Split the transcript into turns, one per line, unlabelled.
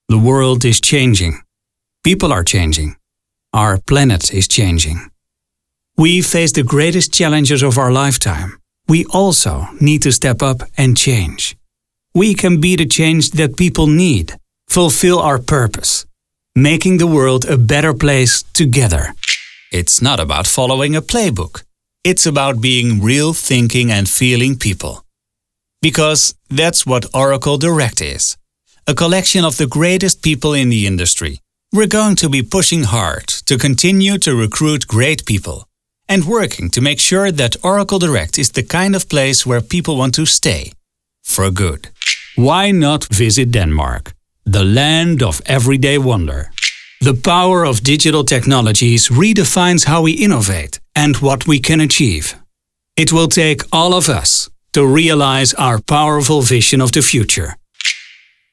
The world is changing. People are changing. Our planet is changing. We face the greatest challenges of our lifetime. We also need to step up and change. We can be the change that people need, fulfill our purpose, making the world a better place together. It's not about following a playbook. It's about being real thinking and feeling people. Because that's what Oracle Direct is. A collection of the greatest people in the industry. We're going to be pushing hard to continue to recruit great people and working to make sure that Oracle Direct is the kind of place where people want to stay. For good. Why not visit Denmark, the land of everyday wonder? The power of digital technologies redefines how we innovate and what we can achieve. It will take all of us to realize our powerful vision of the future.